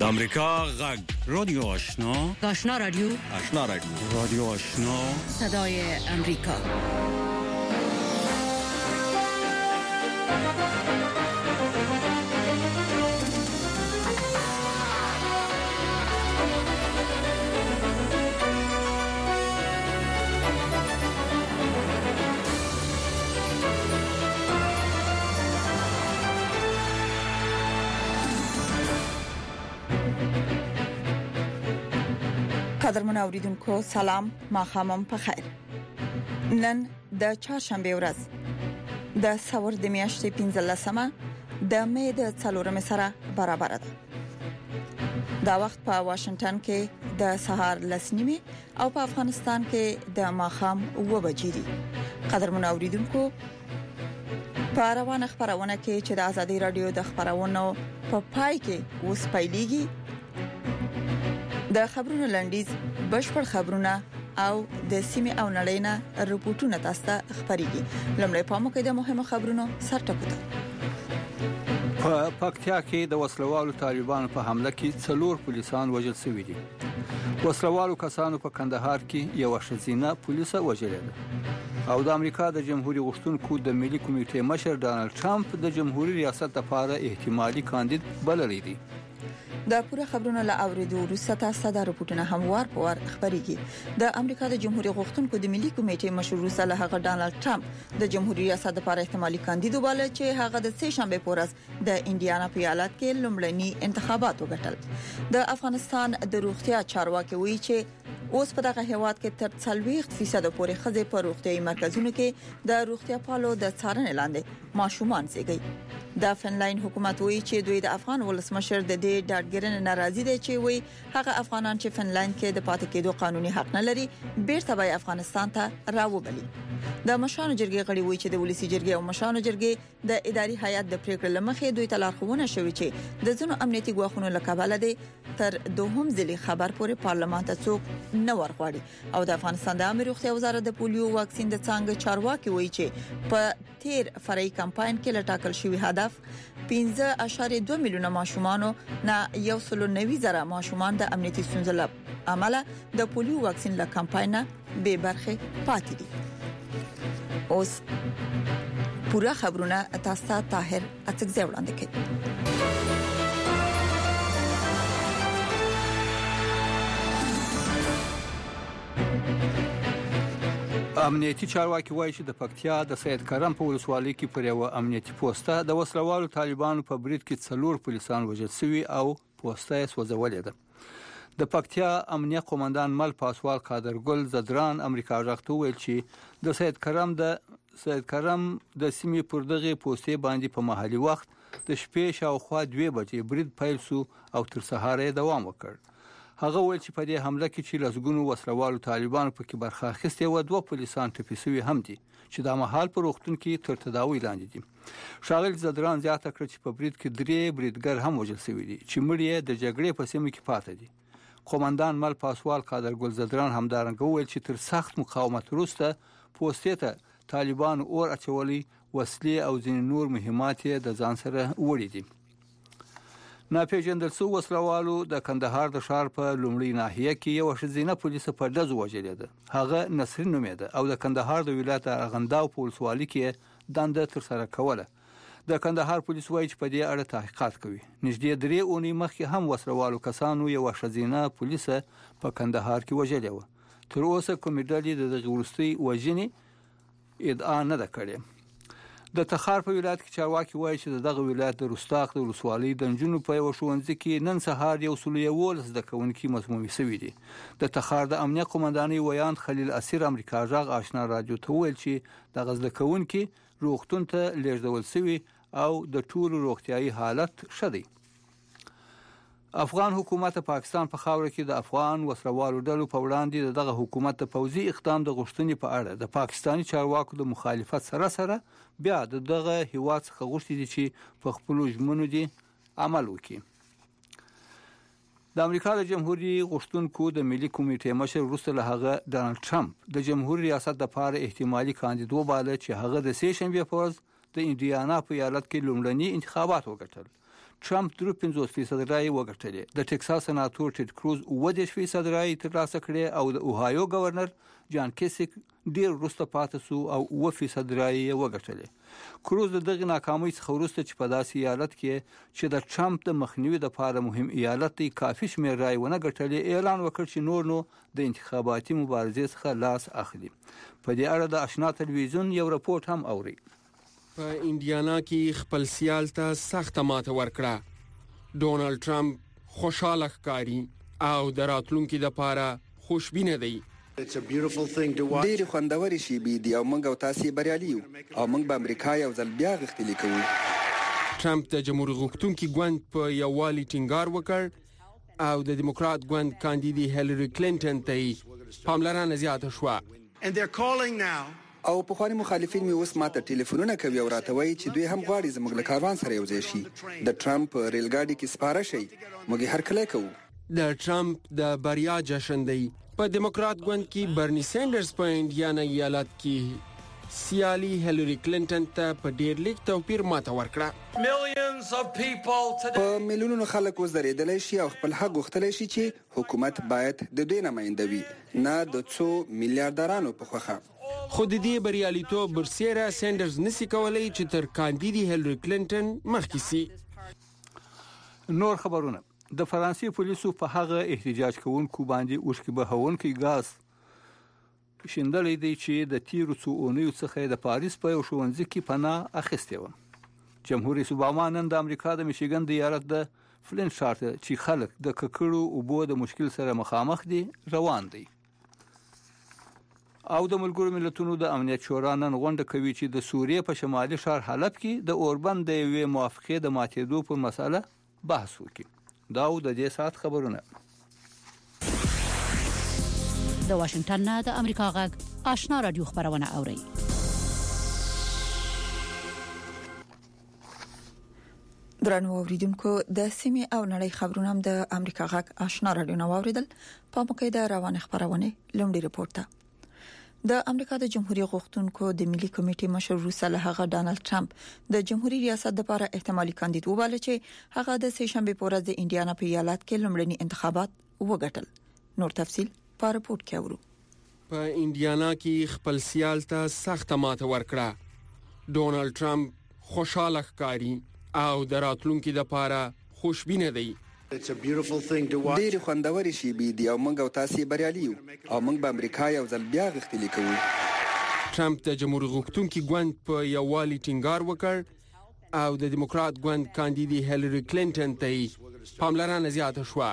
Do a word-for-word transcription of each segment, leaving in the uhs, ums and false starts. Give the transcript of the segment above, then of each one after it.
امریکا غږ رادیو آشنا آشنا رادیو آشنا رادیو رادیو آشنا صدای امریکا. قدرمن اوریدونکو سلام، ما خامم په خیر. نن د چهارشنبه ورځ د سور د میاشتې پنځلسمه د مې د څلورمې سره برابر ده. دا وخت په واشنگټن کې د سهار لس نیمه او په افغانستان کې د ماښام اوه بجې دي. قدرمن اوریدونکو، په روانه خبرونه کې چې د ازادي رادیو د خبرونو په پای کې اوس پیلېږي، د خبرونو لنډیز، بشپړ خبرونه او د سیمه او نړۍ نه رپورټونه تاسو ته خبريږي. لمړی پامو کې د مهمو خبرونو سرټکو ته. په پکتیا کې د وسلوالو طالبانو په حمله کې څلور پولیسان وژل شوي دي. وسلوالو کسانو په کندهار کې یو شزینه پولیسه وژلې ده او د امریکا د جمهوریت غوښتونکو د ملي کمیټې مشر ډانلډ ټرمپ د جمهوریت ریاست لپاره احتمالي کاندید بللی دی. د پوره خبرونو له اوریدو وروسته تاسو د رپورټونو هموار په ور خبريږي. د امریکا د جمهوریت غوښتونکو د ملي کمیټې مشر روسه له هغه ډانلډ ټرمپ د جمهوریت ریاست لپاره احتمالي کاندید وباله چې هغه د سه شنبه پورز د انډیانا په ایالت کې لومړني انتخابات وګټل. د افغانستان د روغتیا چارواکي وایي چې اوس په دغه هیواد کې تر څلوېښت فیصد پورې خځې په روغتيایي مرکزونو کې د روغتیا پالو د څارنې لاندې ماشومان زیږي. د فنلاین حکومت وایي چې دوی د افغان ولسمشر د دې ډاډګرنې ناراضي دي چې وایي هغه افغانان چې فنلاین کې د پاتې کېدو قانوني حق نه لري بیرته به افغانستان ته راوبلي. د مشانو جرګې غړي وایي چې د ولسی جرګې او مشانو جرګې د اداري هیئت د پریکړې لمخې دوی ته لارښوونه شوې چې د ځینو امنیتي ګواښونو لکباله دي تر دوهم ځلې خبر پورې پارلمان ته څوک نه ورغواړي. او د افغانستان د عامه روغتیا وزارت د پولیو واکسین د څنګه چارواکي وایي چې په تیر فرعي کمپاین کې لټاکل شوی هدف پنځه اعشاریه دوه میلیونه ماشومان نه یو سل نوي زره ماشومان د امنیتي ستونزو له امله د پولیو واکسین له کمپاین نه به برخه پاتې دي. اوس پورا خبرونه تاسو ته طاهر اڅکزی وړاندې کوي. امنیتي چارواکي وایي چې د پکتیا د سید کرم په ولسوالۍ کې پر یو امنیتي پوسټه د وسلوالو طالبانو په برید کې څلور پولیسان وژل شوي او پوسټه یې سوځولې ده. د پکتیا امنیه قومندان مل پاسوال قادرګل زدران امریکا غاښته ویل چې د سید کرم د سید کرم د سیمې پر دغه پوسټه باندې په محلي وخت د شپې شاوخوا دوه بجې برید پیل شو او تر سهار دوام وکړ. هغه ویل چې په دې حمله کې چې لسګونو وسلوالو طالبانو په کې برخه اخیستې و، دوه پولیسان ټپي شوي هم دي چې د مهال پر وختونو کې تر تداوی لاندې دي. ښاغلي زدران زیاته کړ چې په برید کې درې بریدګر هم وژل شوي دي چې مړي یې د جګړې په سیمه کې پاتې دي. قومندان مل پاسوال قادرګل زدران همدارنګه ویل چې تر سخت مقاومت وروسته پوسټې ته طالبان اور اچولي، وسلې او ځینې نور مهمات د ځان سره وړي دي. ناپېژندل شوي وسلوالو د کندهار د ښار په لومړۍ ناحیه کې یو ښځینه پولیسه په ډزو وژلې ده. هغه نصرین نومېده او د کندهار د ولایت ارغنداو په ولسوالۍ کې دنده ترسره کوله. د کندهار پولیس وایي چې په دې اړه تحقیقات کوي. نږدې درې اونۍ مخکې هم وسلوالو کسانو یو ښځینه پولیسه په کندهار کې وژلې وه. تر اوسه کومې ډلې د دغې وروستۍ وژنې ادعا نه ده کړې. د تخار په ولایت کې چارواکي وایي چې دغه ولایت د رستاق د ولسوالۍ د نجونو په یو ښوونځي کې نن سهار یو سل یوولس زده کوونکي مسموم شوي دي. د تخار د امنیه قومندانۍ ویاند خلیل اسیر امریکا غاښ آشنا رادیو ته ویل چې دغه زده کوونکي روغتون ته لیږدول شوي او د ټولو روغتیایي حالت ښه دی. افغان حکومت پاکستان په خاوره کې د افغان وسلوالو ډلو په وړاندې دغه حکومت د پوځي اقدام د غوښتنې په اړه د پاکستاني چارواکو د مخالفت سره سره بیا دغه هیواد څخه غوښتي دي چې په خپلو ژمنو دي عمل وکړي. د امریکا د جمهوریت غوښتونکو د ملي کمیټې مشر وروسته له هغه ډانلډ ټرمپ د جمهوریت ریاست لپاره احتمالي کاندید وباله چې هغه د سه شنبه په ورځ د انډیانا په ایالت کې لومړني انتخابات وګټل. ټرمپ درې پنځوس فیصد رای وګټلې. د ټکساس سناتور ټیډ کروز اووه دېرش فیصد رای ترلاسه کړې او د اوهایو گورنر جان کیسیک ډیر وروسته پاتې شو او اووه فیصد رای وګټلې. کروز دغه ناکامۍ څخه وروسته چې په داسې ایالت کې چې د ټرمپ د مخنیوي لپاره مهم ایالت دی کافي شمېر رای ونه ګټلې، اعلان وکړ چې نور نو د انتخاباتي مبارزې څخه لاس اخلي. په دې اړه د آشنا تلویزیون یو راپورټ هم اوري. په انډیانا کې خپل سیال ته سخته ماته ورکړه. ډونالد ټرمپ خوشاله ښکاري او د راتلونکي لپاره خوشبینه دی. ډېر خوندور شي بي دي او موږ او تاسو بریالي یو او موږ به امریکا یو ځل بیا غښتلي کوو. ټرمپ د جمهوریت غوښتونکي ګوند په یووالي ټینګار وکړ او د دیموکرات ګوند کاندیدي هیلری کلینټن ته پاملرنه زیاته شوه. او په خواني مخالفین می اوس ماته ټلیفونونه کوي او راته وایي چې دوی هم غواړي زموږ له کاروان سره یو ځای شي. د ټرمپ ریلګاډي کې سپاره شي موږ هر کله کوو. د ټرمپ د بریا جشن دی. په دیموکرات ګوند کې برني سینډرز په انډیانا ایالت کې سیالي هیلری کلینټن ته په ډیر لیک توپیر ماته ورکړه. په میلیونونو خلک اوس درېدلی شي او خپل حق غوښتلی شي چې حکومت باید د دوی نماینده وي، نه د څو میلیاردرانو په خوښه. خو د دې بریالیتوب برسیره سینډرز نسی کولای چې تر کاندیدي هیلری کلینټن مخکې سي. نور خبرونه. د فرانسې پولیسو په هغه احتجاج کوونکو باندې اوښکې بهونکي ګاز شیندلې دی چې د تیرو څو اونیو څخه د پاریس په یو ښوونځي کې پناه اخیستې و. جمهوریت اوباما نن د امریکا د میشیګن د ایالت د فلینټ ښار ته چې خلک د ککړو اوبو د مشکل سره مخامخ دي روان دي. او د ملګرو ملتونو د امنیت شورا نن غونډه کوي چې د سوریې په شمالي ښار حلب کې د اوربند د یوې موافقې د ماتېدو پر مسله بحث وکړي. دا و د دې سات خبرونه. د واشنگټن نه د امریکا غږ آشنا رادیو خبرونه اوري. درنو اوریدونکو د سیمې او نړۍ خبرونه هم د امریکا غږ آشنا رادیو نو اوریدل. په موقع د روان خبرونه لومړی رپورټ ده. د امریکا د جمهوریت غوښتونکو د ملي کمیټې مشر روس له هغه ډانلډ ټرمپ د جمهوریت ریاست لپاره احتمالي کاندید وباله چې هغه د سه شنبه په ورځ د انډیانا په ایالت کې لومړني انتخابات وګټل. نور تفصيل په رپورت کې اورو. په انډیانا کې خپل سیال ته سخته ماته ورکړه. ډونالد ټرمپ خوشاله ښکاري او د راتلونکي لپاره خوشبینه دی. ډېر خوندور شي بي دي او موږ او تاسو بریالي یو او موږ به امریکا یو ځل بیا غښتلي کوو. ټرمپ د جمهوریت غوښتونکي ګوند په یووالي ټینګار وکړ او د دیموکرات ګوند کاندیدي هیلری کلینټن ته پاملرنه زیاته شوه.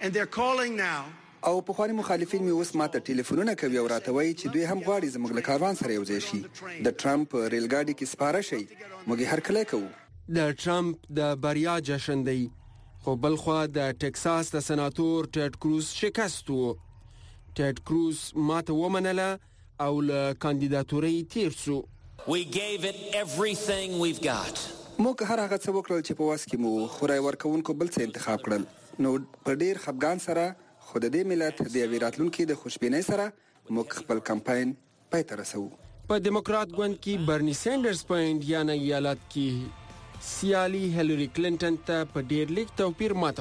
او په خواني مخالفین می اوس ماته ټلیفونونه کوي او راته وایي چې دوی هم غواړي زموږ له کاروان سره یو ځای شي. د ټرمپ ریلګاډي کې سپاره شي موږ هر کله کوو. د ټرمپ د بریا جشن دی. خو بلخوا د ټکساس د سناتور ټیډ کروز شکست وو. ټیډ کروز ماته ومنله او له کاندیداتورۍ تیر شو. We gave it everything we've got. موږ هر هغه څه وکړل چې په واس کې مو خو راي ورکوونکو بل څه انتخاب کړل. نو په ډیر خپګان سره خو د دې ملت د یوې راتلونکي د خوشبینۍ سره موږ خپل کمپاین پای ته رسوو. په دیموکرات ګوند کې برني سینډرز په انډیانا ایالت کې سیالي هیلری کلینټن ته په ډیر لیک توپیر ماته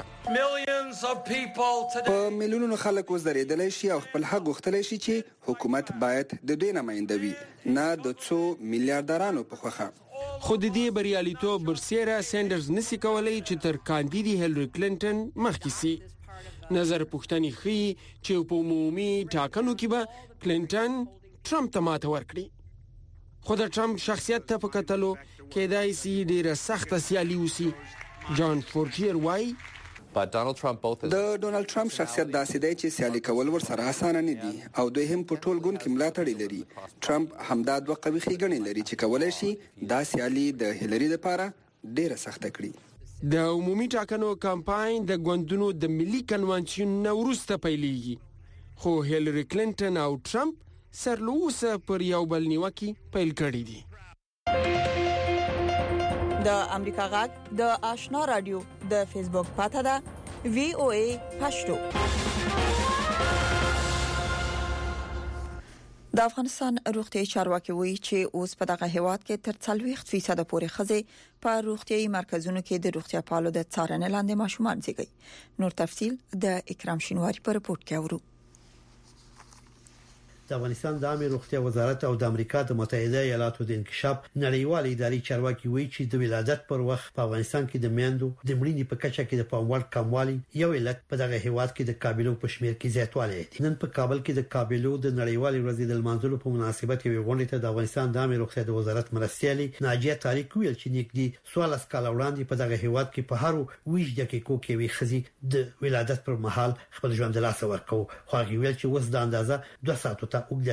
ورکړه. په میلیونونو خلک اوس درېدلی شي او خپل حق غوښتلی شي چې حکومت باید د دوی نماینده وي، نه د څو میلیاردرانو په خوښه. خو د دې بریالیتوب برسیره سینډرز نسی کولای چې تر کاندیدي هیلری کلینټن مخکې سي. نظر پوښتنې ښيي چې په عمومي ټاکنو کې به کلینټن ټرمپ ته ماته ورکړي. خو د ټرمپ شخصیت ته په کتلو کېدای شي ډیره سخته سیالي وسی. جان فورټیر وایي د ډونالد ټرمپ شخصیت داسې دی چې سیالي کول ورسره اسانه نه دي او دوی هم په ټول ګوند کې ملاتړي لري. ټرمپ همدا دوه قوي ښېګڼې لري چې کولای شي دا سیالي د هیلری لپاره ډیره سخته کړي. د عمومي ټاکنو کمپاین د ګوندونو د ملي کنونشن نه وروسته پیلېږي. خو هیلری کلینټن او ټرمپ سرلوسه پر یو بل نیوکي پیل کړی دي. د امریکا غږ د آشنا رادیو د فیسبوک پاته ده وی او ای پښتو. د افغانستان روغتیايي چارواکي وایي چې اوس په دغه هیواد کې تر څلوېښت فیصد پورې ښځې په روغتیايي مرکزونو کې د روغتیا پالو د څارنې لاندې ماشومان زیږي. نور تفصيل د اکرام شینواری په رپورت کې اورو. د افغانستان د عامه روغتیا وزارت او د امریکا د متحده ایالاتو د انکشاف نړیوال اداري چارواکي وایي چې د ولادت پر وخت په افغانستان کې د میندو د مړینې په کچه کې د پاموړ کموالی یو علت په دغه هیواد کې د قابلیو په شمیر کې زیاتوالی دی. نن په کابل کې د قابلیو د نړیوال ورځې د لمانځلو په مناسبت یو غونډه ته د افغانستان د عامه روغتیا د وزارت مرستيالي ناجیه طارق ویل چې نږدې سوالس کال وړاندې په دغه هیواد کې په هر ویش دقیقو کې وی خزي د ولادت پر مهال خپل ژوند د لاس ورکو. خو هغه ویل چې وس د اندازه دوه ساعتو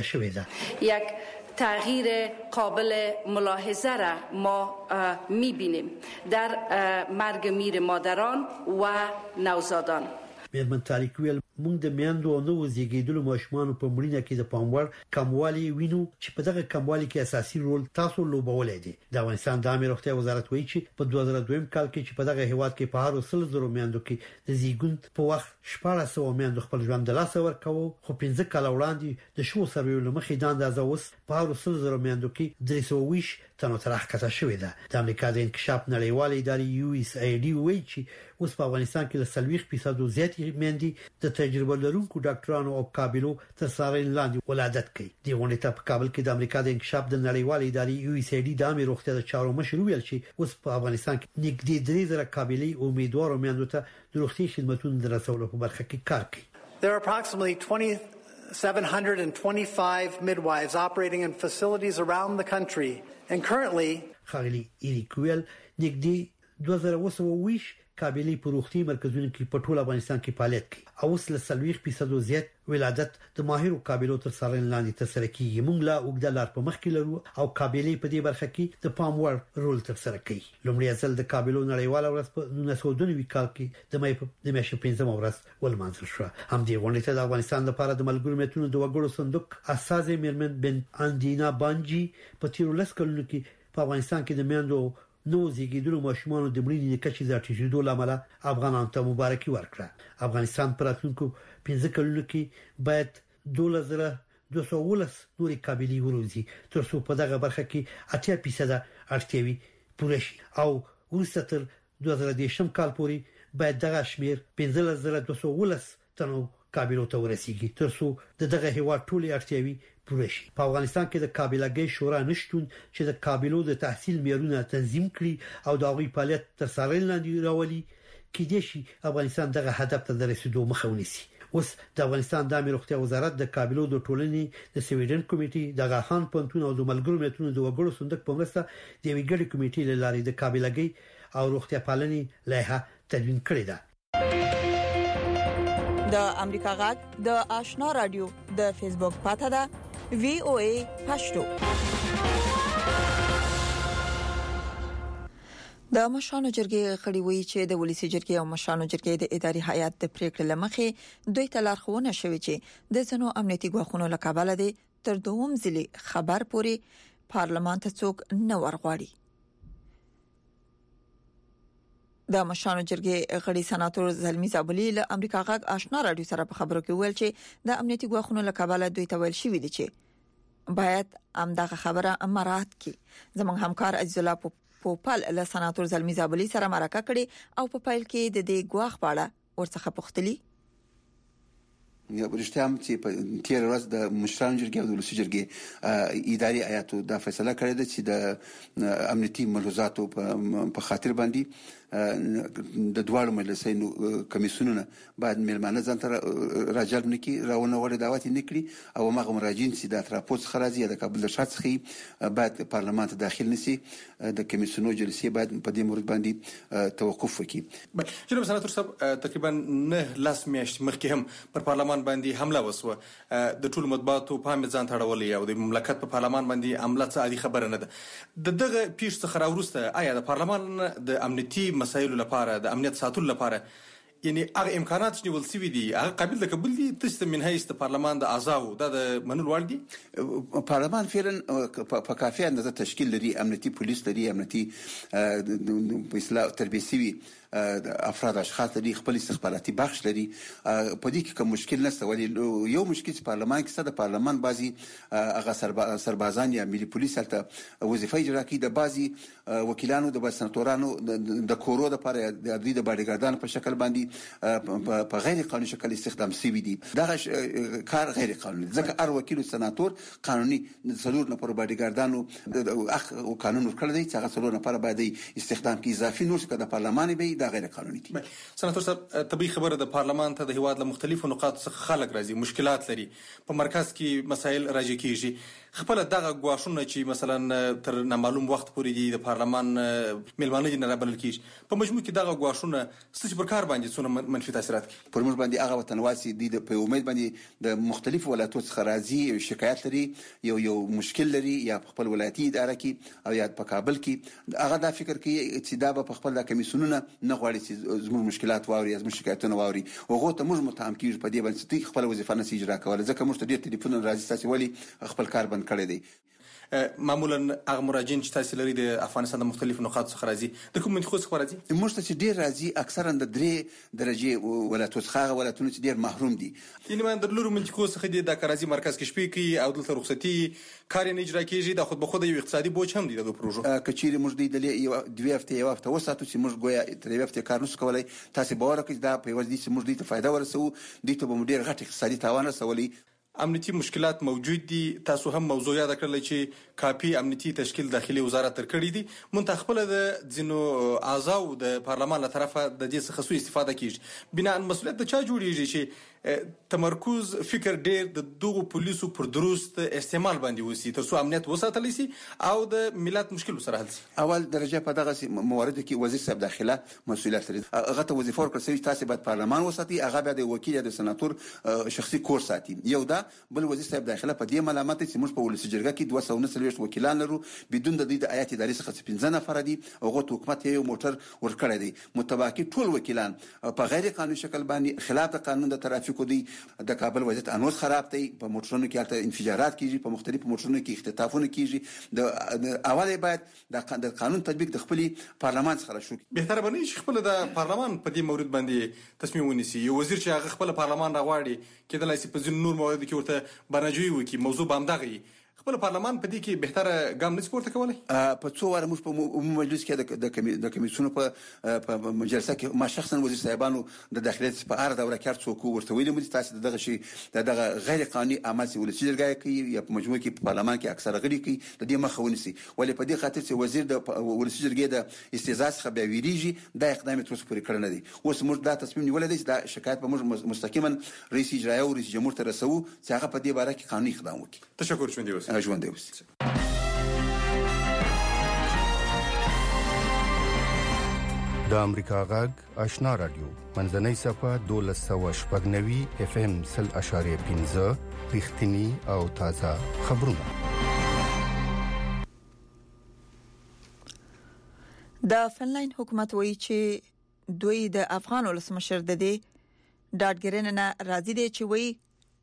یک تغییر قابل ملاحظه را ما می‌بینیم در مرگ میر مادران و نوزادان. میرمن طارق ویل موږ د میندو او نو زیږیدلو ماشومانو په مړینه کې د پاموړ کموالی وینو چې په دغه کموالی کې اساسي رول تاسو لوبولای دي. د افغانستان د عامه روغتیا وزارت وایي چې په دوه زره دوه کال کې چې په دغه هیواد کې په هر وسل زرو میندو کې د زیږون په وخت شپږ سوه میندو خپل ژوند د لاس ورکاوه، خو پنځه کال وړاندې د شو سروي لمخې د اندازه اوس په هر وسل زرو میندو کې درې سوه ویش تنو ترخ کته شوې ده. د امریکا د انکشاف نړیوال ادارې یو اس ای ډي وایي چې اوس په افغانستان کې له څلوېښت فیصد زیات میندې د تجربه لرونکو ډاکټرانو او قابلو تر څارنې لاندې ولادت کوي. د غونډې ته په کابل کې د امریکا د انکشاف د نړیوال ادارې یو اس ای ډي د عامه روغتیا د چارو مشر ویل چې اوس په افغانستان کې نږدې درې زره قابلي امیدوار میندو ته د روغتي خدماتو د رسولو په برخه کې کار کوي. There are approximately twenty-seven hundred twenty-five midwives operating in facilities around the country and currently خالی ایریکویل نږدې دوه زره وسو ویش قابلیت په روغتي مرکزونو کې په ټول افغانستان کې فعالیت کوي. او سل څلوېښت فیصد زیات ولادت د ماهرو قابلیت تر څارنې لاندې ترسره کیږي. موږ لا وګدلار په مخ کې لرو او قابلیت په دې برخه کې د پاموړ رول ترسره کوي. لومړی ځل د قابلیت نړیواله ورځ په نولس سوه دوه نوي کال کې د مې په د میاشتې پنځمه ورځ ولمانځل شو. هم دې غونډې ته د افغانستان لپاره د ملګرو ملتونو د وګړو صندوق اساس میرمن بن اندینا بانجی په تیر لس کلونو کې په افغانستان کې د میندو نو زیږیدلو ماشومانو د مړینې کچې زیاتېدو لامل افغانانو ته مبارکي ورکړه. افغانستان پر راتلونکو پنځه کلونو کې باید دوه زره دوه سوه ولس نورې قابلیت وروزي تر څو په دغه برخه کې اتیا فیصد اړتیاوي پوره شي او وروسته تر دوه زره دېرشم کال پورې باید دغه شمیر پنځه زره دوه سوه ولس تنو قابلیت ته ورسیږي تر څو دغه هیواد ټولې اړتیاوي پوره شي. په افغانستان کې د قابلیت شورا نشټون چې د قابلیت د تحصیل معیارونه تنظیم کړي او د هغوی فعالیت تر څارنې لاندې راولي کې دي شي افغانستان دغه هدف ته د رسیدو مخه ونیسي. اوس د افغانستان د عامه روغتیا وزارت د قابلیت د ټولنې د سویډن کمیټې د غاخان پونتون او د ملګرو ملتونو د وګړو صندوق په مرسته د ویګړي کمیټې لارې د قابلیت او روغتیا پالنې لایحه تدوین کړې ده. د امریکا غږ د آشنا رادیو د فیسبوک پاته ده وی او ای پښتو. د مشرانو جرګې غړي وایي چې د ولسی جرګې او مشرانو جرګې د اداري هیئت د پریکړې لمخې دوی ته لارښوونه شوې چې د ځنو امنیتي ګواښونو لکابل دي تر دوهم ځلې خبر پورې پارلمان ته څوک نه ورغواړي. د مشرانو جرګې غړي سناتور زلمی زابلی له امریکا غږ آشنا رادیو سره په خبرو کې ویل چې د امنیتي ګواښونو لکابل دوی ته ویل شوې دي چې باید امدغه خبره مراعات کړي. زموږ همکار عزیز الله پوپل له سناتور زلمی زابلی سره مرکه کړي او په فایل کې د دې ګواښ په اړه ورڅخه پوښتلي. یا برشته هم چې په تیر ورځ د مشرانو جرګې او د ولسی جرګې اداري هیئت دا فیصله کړې ده چې د امنیتي ملحوظاتو په خاطر باندې د دوه مجلسونو کمیسیونونه باید مېلمانه ځان ته راجلب نکړي راونه وړي دعوت نکړي او هغه مراجعین چې د اطرافو څخه راځي د کابل د شات څخه باید پارلمان ته داخل نشي. د کمیسیونو جلسې باید په دې مورد باندې توقف وکړي. جناب سناتور صاحب تقریبا نه لاس میاشت مخکې هم پر پارلمان باندې حمله وسوه. د ټولو مطبوعاتو په هم ځان تړولې او د مملکت په پارلمان باندې عمله څه عادي خبره نه ده. د دغه پیښ څخه راوروسته آیا د پارلمان د امنیتي مسایلو لپاره د امنیت ساتلو لپاره یعنی هغه امکانات چې ول سوي دي هغه قابل د قبول دي تاسو من هیڅ د پارلمان د اعضاو د منل وړ دي؟ پارلمان فعلا په کافي اندازه تشکیل لري، امنیتي پولیس لري، امنیتي په اصلاح تربیسي افراد اشخاص لري خپل استخباراتي بخش لري په دې کې کوم مشکل نشته ولې یو مشکل چې پارلمان کې ستاسو پارلمان بازي هغه سربازان یا ملي پولیس هلته وظیفه اجرا کوي د بازي وکیلانو د سناتورانو د کورو د لپاره د دې د باډیګاردانو په شکل باندې په غیر قانوني شکل استخدام شوی دي دا کار غیر قانوني ځکه هر وکیل سناتور قانوني څلور نفر باډیګاردانو اخ قانون ورکړی دی چې هغه څلور نفر باندې استخدام کی اضافي نور څه د پارلمان به دا غیر قانوني دي. سناتور صاحب طبي خبره د پارلمان ته د هیواد له مختلفو نقاط څخه خلک راځي مشکلات لري په مرکز کې مسایل راځي کیږي خپل دغه غواښونه چې مثلا تر نامعلوم وخت پورې دي د پارلمان ملمانه دي نه رابلل کیږي په مجموع کې دغه غواښونه ستاسو پر کار باندې څونه منفي تاثیرات کوي پر موږ باندې هغه وطنواسي دي د په امید باندې د مختلفو ولایتو څخه راځي شکایت لري یو یو مشکل لري یا خپل ولایتي اداره کې او یا په کابل کې هغه دا فکر کوي چې دا به خپل د کمیسیونونه نه غواړي چې زموږ مشکلات واوري زموږ شکایتونه واوري هغه ته موږ متهم کیږو په دې باندې چې خپل وظیفه نه اجرا کوله ځکه موږ ته ډیر ټلیفون راځي تاسو ولی خپل کار بند کړی دی معمولا هغه مراجعین چې تاسو لري د افغانستان د مختلفو نقاط څخه راځي د کوم منطقو څخه راځي موږ ته چې ډیر راځي اکثرا د درې درجه ولایتو څخه ولایتونه چې ډیر محروم دي یعنی من د لورو منطقو څخه دي د کارازي مرکز کې شپې کوي او دلته رخصتي کار نه اجرا کیږي د خود به خود یو اقتصادي بوج هم دي د پروژو کچيري موږ د یو دوه هفته یو هفته وساتو چې موږ ګویا تر یو هفته کار نشو کولای تاسو باور کوئ دا په وځي چې موږ دې ته فائدہ ورسو دې ته به ډیر غټ اقتصادي تاوان رسولي امنیتي مشکلات موجود دي تاسو هم موضوع یاد کړل چې کافي امنیتي تشکیل داخلي وزارت تر کړی دي منتخب د ځینو اعضاء د پارلمان له طرفه د دې څخه سوء استفاده کیږي بنا مسؤلیت د چا جوړیږي چې تمرکز فکر ډیر د دغه پولیسو پر درست استعمال باندې وسی تر څو امنیت وساتل شي او د ملت مشکل سره حل شي اول درجه په دغه موارد کې وزیر صاحب داخله مسؤلیت لري هغه ته وظیفه ورکړل تاسو باید پارلمان وساتي هغه باید وکیل د سناتور شخصي کور ساتي یو دا بل وزیر صاحب داخله په دې ملامت چې موږ په ولسی جرګه کې دوه سوه نهه څلوېښت وکیلان لرو بدون د دې د آیات اداري څخه پنځه نفر دي هغه حکومت یو موټر ورکړی دی متباقي ټول وکیلان په غیر قانوني شکل باندې خلاف د قانون د ترافیکو دی د کابل وضعیت انوس خراب دی په موټرونو کې البته انفجارات کیږي په مختلفو موټرونو کې اختطافونه کیږي د اوله باید د قانون تطبیق د خپل پارلمان څخه شو بهتره بنئ چې خپل د پارلمان په دې مورید باندې تصمیم ونیسي یو وزیر چې هغه خپل پارلمان راغواړي کېدلای شي په ځینو نور موارد کې ورته برنامجوي وکي موضوع بامدغه خپل پارلمان په دې کې بهتره ګام نه سپورت کولای په څو واره موږ په عمومي مجلس کې د د کمیسیونو په په مجلس کې ما شخصا وزیر صاحبانو د داخليت په اړه دا ورکړ څوک ورته ویلي مو تاسو دغه شی دغه غیر قانوني عمل ولسی جرګه کوي یا په مجموع کې په پارلمان کې اکثره غړي کوي د دې مخه ونیسي ولې په دې خاطر چې وزیر د ولسی جرګې د استعزاز څخه بیا ویریږي دا اقدام تر اوسه پورې کړی نه دی اوس موږ دا تصمیم نیولای دی چې دا شکایت به موږ مستقیما رئیس اجرایه او رئیس جمهور ته رسو چې هغه په دې باره کې قانوني اقدام وکړي تشکر ژوند دی اوس ژوند دی اوس د امریکا غږ آشنا رادیو منځنۍ صفه دولس سوه شپږ نوي اف ام سل اشاریه پنځه رښتینی او تازه خبرونه د فنلند حکومت وایي چې دوی د افغان ولسمشر د دې ډاډګرنه نه راضي دي چې وایي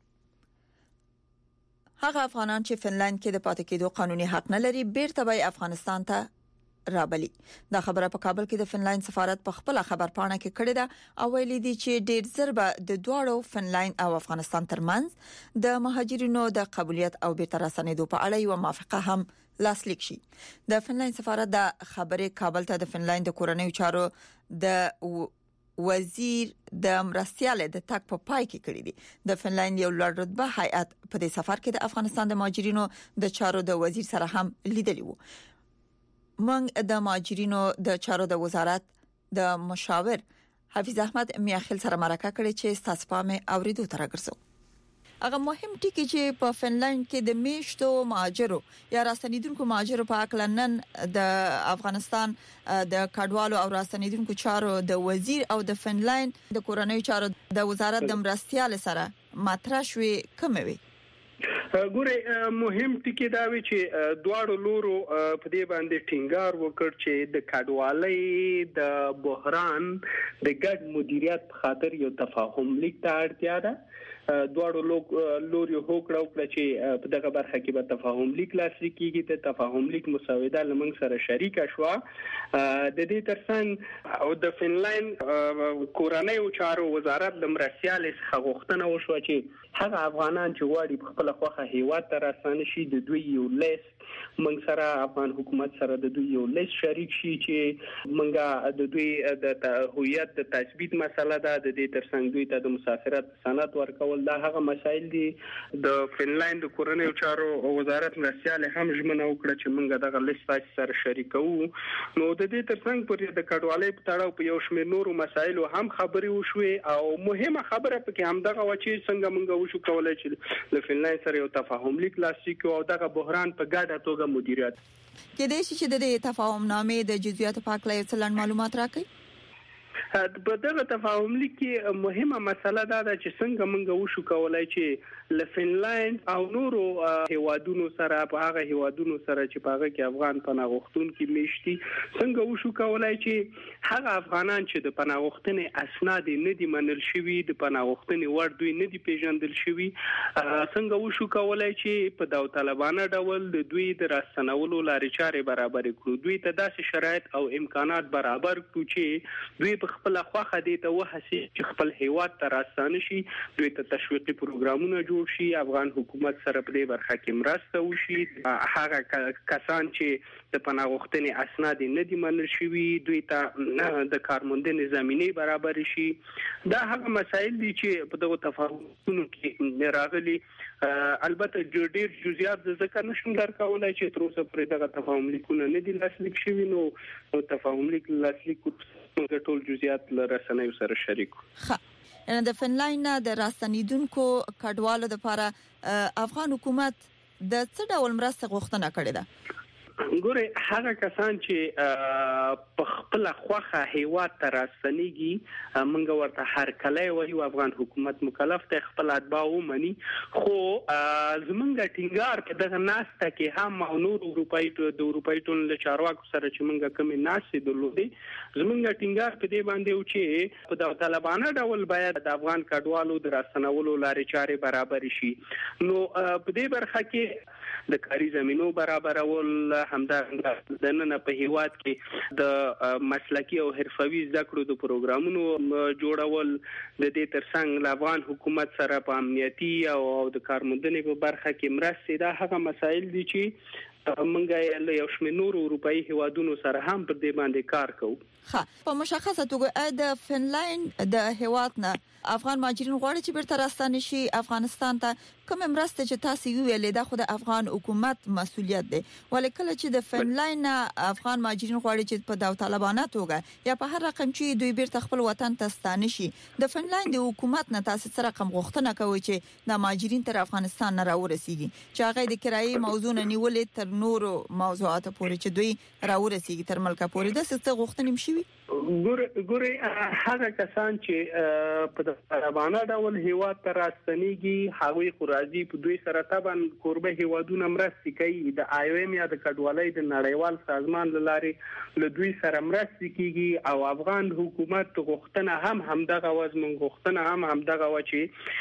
هغه افغانان چې فنلند کې د پاتې کېدو قانوني حق نه لري بیرته به افغانستان ته رابلی دا خبره په کابل کې د فنلند سفارت په خپل خبرپاڼه کې کړې ده او ویلي دي چې ډېر ضربه د دواړو فنلند او افغانستان ترمنځ د مهاجرینو د قبولیت او بیرته راستنېدو په اړه یو موافقه هم لاسلیک شي د فنلند سفارت د خبرې کابل ته د فنلند د کورنیو چارو د وزیر د مرستيال د تک په پای کې کړی دی د فنلند یو لوړ رتبه هیئت په دې سفر کې د افغانستان د مهاجرینو د چارو د وزیر سره هم لیدلی وو موږ د مهاجرینو د چارو د وزارت د مشاور حفیظ احمد میاخیل سره مرکه کړې چې تاسو په اوریدو تر راګرځو هغه مهم ټکی چې په فنلند کې د میشتو مهاجرو یا راستنیدونکو مهاجرو په اړه نن د افغانستان د کډوالو او راستنیدونکو چارو د وزیر او د فنلند د کورنیو چارو د وزارت د مرستيال سره مطرح شوې کوموي ګوره مهم ټکی دا وی چې دواړو لورو په دې باندې ټینګار وکړ چې د کډوالۍ د بحران د ګډ مدیریت په خاطر یو تفاهم لیک ته اړتیا ده. دواړو لوري هوکړه وکړه چې په دغه برخه کې به تفاهم لیک لاسلیک کیږي. د تفاهم لیک مسوده لمن سره شریکه شو. د دې ترڅنګ او د فنلند کورنۍ چارو وزارت د مرسیال څخه غوښتنه وشوه چې هغه افغانان چې غواړي په خپل خوخه هیواد ته راستانه شي د دوی یو لیست موږ سره افغان حکومت سره د دوی یو لیست شریک شي چې موږ د دوی د هویت د تثبیت مسله ده. د دې ترڅنګ دوی ته د مسافرت سند ورکول دا هغه مسایل دي. د فنلند کورنۍ چارو وزارت مرسیال هم ژمنه وکړه چې موږ دغه لیست سره شریکو. نو د دې ترڅنګ پر د کډوالۍ په تړاو په یو شمېر نورو مسایلو هم خبرې وشوې او مهمه خبره پکې هم دغه و چې څنګه موږ وشو کولای چې د فنلند سره یو تفاهم لیک لاسلیک او دغه بحران په ګډه توګه مدیریت کې د شي چې د تفاهم نامې د جزئیات په اړه یو څه معلومات راکړي. په دغه تفاهم لیک کې مهمه مسله دا ده چې څنګه موږ وشو کولای چې ل فنلند او نورو هیوادونو سره په هغه هیوادونو سره چې په هغه کې افغان پناه غوښتونکي میشتي څنګه وشو کولای چې هغه افغانان چې د پناه غوښتنې اسناد نه دي منل شوي د پناه غوښتنې ور دوی نه دي پیژندل شوي څنګه وشو کولای چې په داوطلبانه ډول د دوی د راستنولو لارې چارې برابر کړو. دوی ته داسې شرایط او امکانات برابر کړو چې دوی په خپل خواخه دي ته وحسي چې خپل هیواد ته راستانه شي. دوی ته تشویقي پروګرامونه جوړ شي. افغان حکومت سره په دې برخه کې مرسته وشي. هغه کسان چې د پناه غوښتنې اسناد نه دي منل شوي دوی ته د کارموندنې زمینه برابر شي. دا هغه مسایل دي چې په دغه تفاهمونو کې راغلي. البته ډېر جزئیات ذکر نشم درکولای چې تر اوسه پر دغه تفاهم لیکونه نه دي لاسلیک شوي. نو تفاهم لیک لاسلیک موږ ټول جزئیات له رسنیو سره شریکو. ښه د فنلند د راستنیدونکو کډوالو لپاره افغان حکومت د څه ډول مرسته غوښتنه کړې ده؟ ګوره هغه کسان چې په خپل خوخه هیواد ته راستنیږي موږ ورته هر کله وایو افغان حکومت مکلف دی خپل اتباع ومني. خو زمونږ ټینګار په دغه ناسته کې هم او نور اروپایي د اروپایي ټولنې چارواکو سره چې موږ کومې ناسې درلودې زمونږ ټینګار په دې باندې و چې په داوطلبانه ډول باید د افغان کډوالو د راستنولو لارې چارې برابر شي. نو په دې برخه کې د کاري زمينو برابرول همدارنګه د نن په هیواد کې د مسلکی او حرفوي زده کړو د پروګرامونو جوړول د دې ترڅنګ د افغان حکومت سره په امنیتي او د کارموندنې په برخه کې مرسته ده. هغه مسایل دي چې منګه له یو شمېر نورو اروپایي هیوادونو سره هم پر دې باندې کار کوو. ها په مشخصه توګه د فنلند د هیواد نه افغان مهاجرین غواړي چې بیرته راستانه شي افغانستان ته کوم مرسته چې تاسو ویلې دا خو د افغان حکومت مسولیت دی. ولیکل چې د فنلند افغان مهاجرین غواړي چې په داوطلبانه توګه یا په هر رقم چې دوی بیرته خپل وطن ته ستانه شي د فنلند حکومت نه تاسو سره کوم غوښتنه کوي چې د مهاجرین تر افغانستان نه راورسیږي چې هغه د کرایي موضوع نه نیولې تر نورو موضوعات پورې چې دوی راورسیږي تر ملک پورې د څه غوښتنې مشوي؟ ګوره ګوره هغه کسان چې په داوطلبانه ډول هیواد ته راستنیږي هغوی خو راځي په دوی سره طبعا قربه هیوادونه مرستې کوي. د آی او ایم یا د کډوالۍ د نړیوال سازمان لارې له دوی سره مرستې کیږي او افغان حکومت غوښتنه هم همدغه وزمن غوښتنه هم همدغه و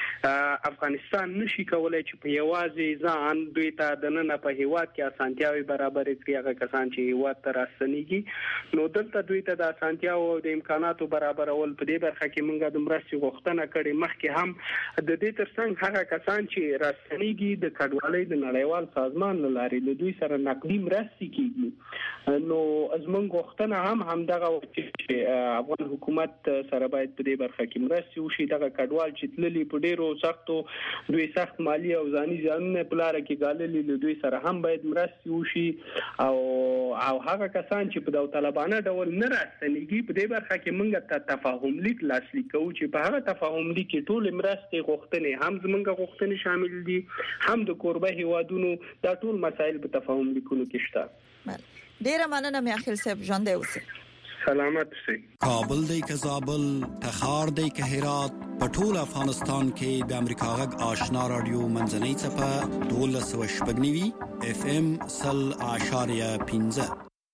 چې افغانستان نشي کولای چې په یوازې ځان دوی ته د نن په هیواد کې اسانتیاوي برابر کړي. هغه کسان چې هیواد ته راستنیږي نو دلته دوی ته د اسانتیا او د امکاناتو برابرول په دې برخه کې موږ د مرستې غوښتنه کړې. مخکې هم د دې ترڅنګ هغه کسان چې راستنیږي د کډوالۍ د نړیوال سازمان لارې له دوی سره نقدي مرستې کیږي. نو زموږ غوښتنه هم همدغه چې افغان حکومت سره باید په دې برخه کې مرستې وشي. دغه کډوال چې تللي په ډیرو سختو دوی سخت مالی او ځاني ځانونه په لار کې ګاللي له دوی سره هم باید مرستې وشي او او هغه کسان چې په داوطلبانه ډول نه راستنیږي په دې برخه کې موږ ته تفاهم لیک لاسلیک کوو چې په هغه تفاهم لیک کې ټول مرستې غوښتنې هم زموږ غوښتنې شامل دي هم د قربه هیوادونو دا ټول مسایل په تفاهم لیکونو کې شته. ډیره مننه مې اخیل صاحب ژوند اوسه. سلامت شئ. کابل دی که زابل تخار دی که هرات په ټول افغانستان کې د امریکا غږ آشنا رادیو منځنۍ چپه دولس و شپږنیوي اف ام سل اشاریه پنځه.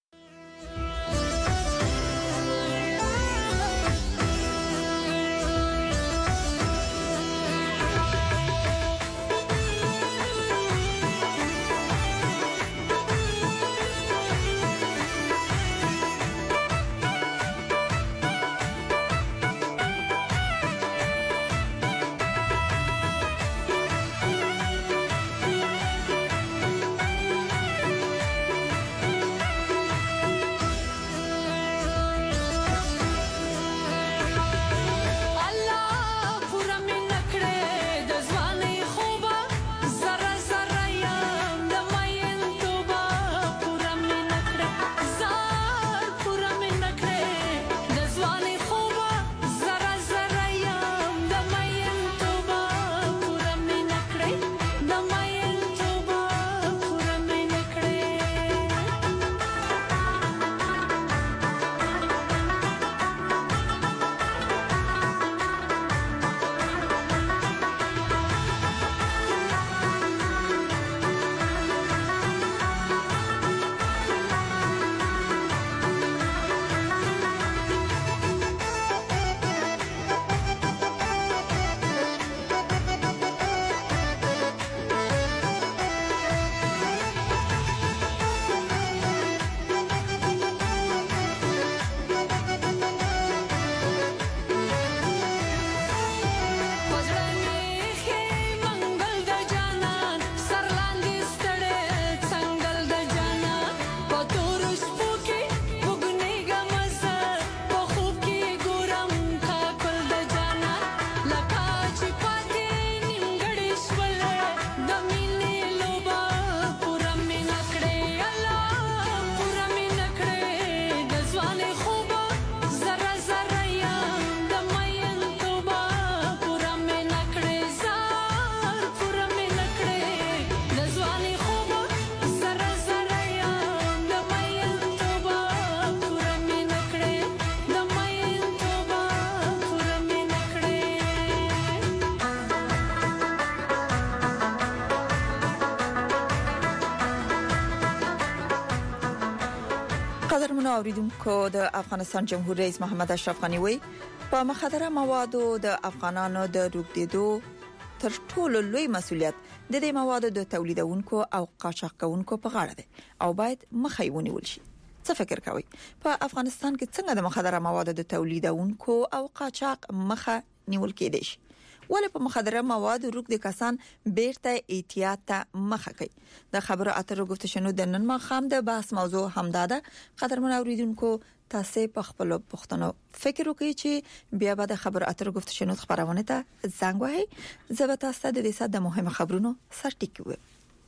قدرمنو اوریدونکو د افغانستان جمهور رئیس محمد اشرف غنی وی په مخدره موادو د افغانانو د روغتیدو تر ټولو لوی مسولیت د دې موادو د تولیدونکو او قاچاقونکو په غاړه ده او باید مخه یې ونیول شي. څه فکر کوي په افغانستان کې څنګه د مخدره موادو د تولیدونکو او قاچاق مخه نیول کېدای شي؟ ولې په مخدره موادو روغ د کسان بیرته احتیاط ته مخه کوي؟ د خبرو اترو گفتشنو د نن ماخام د بحث موضوع همداده. قدرمن اوریدونکو تاسو په خپل پښتنو فکر وکړئ چې بیا به د خبرو اترو گفتشنو خبرونه ته زنګ وهي. زه به تاسو ته د دې ساده مهمه خبرونو سر ټکوم.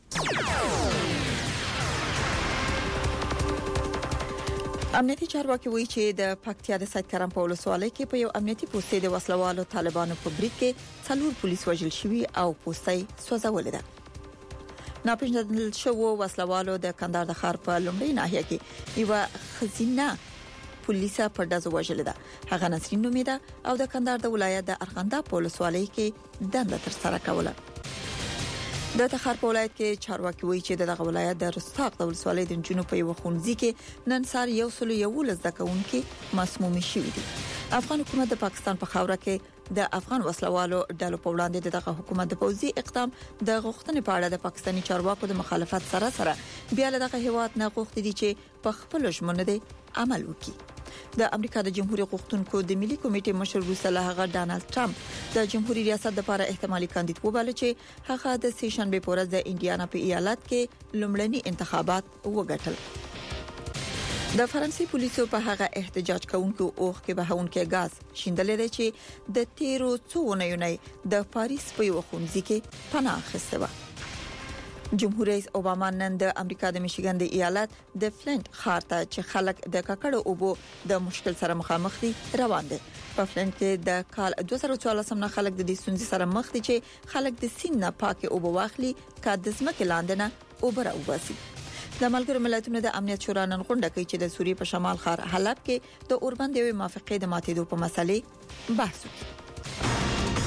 امنیتي چارواکي وایي چې د پکتیا د سید کرم په ولسوالۍ کې په یو امنیتي پوسټ د وسلوالو طالبانو په بریټ کې څلور پولیس وژل شوي او پوسټي سوځول ده. ناپېژندل شوو وسلوالو د کندهار د ښار په لومړی ناحیه کې یو خزینه پولیسه په دازو وژل ده. هغه نسرین نومیده او د کندهار د ولایت د ارغنده په ولسوالۍ کې دنده تر سره کوله. د تخار په ولایت کې چارواکي وایي چې دغه ولایت د رستاق د ولسوالۍ د جنوب په یو خونځي کې نن سار یو سل یو لزدکونکو مسموم شوي دي. افغان حکومت د پاکستان په خاوره کې د افغان وسلوالو ډلو په وړاندې دغه حکومت د پوځي اقدام د غوښتنې په اړه د پاکستاني چارواکو د مخالفت سره سره بیا له دغه هیواد نه غوښتي دي چې په خپل ژمنه دي عمل وکړي. د امریکا د جمهوریت غوښتونکو د ملي کمیټې مشر روسله هغه ډانلډ ټرمپ د جمهوریت ریاست لپاره احتمالي کاندید وباله چې هغه د سیشنبه په ورځ د انډیانا په ایالت کې لومړني انتخابات وګټل. د فرانسې پولیسو په هغه احتجاج کوونکو اوخ کې بهونکو غاز شیندلې ده چې د تیرو څو ونیونې د پاریس په یو خونځي کې پناه اخیسته و. جمهور رئیس اوباما نن د امریکا د میشیګن د ایالت د فلنټ ښار ته چې خلک د ککړو اوبو د مشکل سره مخامخ دي روان دي. په فلنټ کې د کال دوه زره څوارلس نه خلک د دې ستونزې سره مخ دي چې خلک د سیند نه پاکه اوبو واخلي کا د ځمکې لاندې نه اوبه راوباسي. د ملګرو ملتونو د امنیت شورا نن غونډه کوي چې د سوریې په شمال ښار حلب کې د اوربند یوې موافقې د ماتېدو په مسلې بحث وکړي.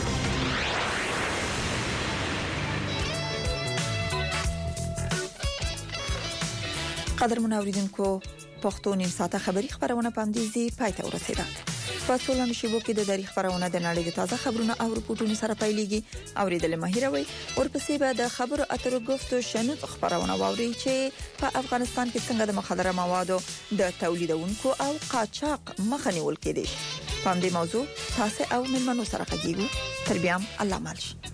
قدر منوریدونکو پښتو نیم ساعته خبری خبرونه پاندېزي پاتې ورسېده. په ټولنیزو شبکو کې د تاریخ خبرونه د نړۍ د تازه خبرونه او رپورټونو سره پیلېږي. اوریدل ماهروي ورپسې به د خبرو اترو گفتو شنود خبرونه واوري چې په افغانستان کې څنګه د مخدره موادو د تولیدونکو او قاچاق مخه نیول کېږي. په دې موضوع تاسو او مېلمنو سره غږیږو. تر بیا الله مالش.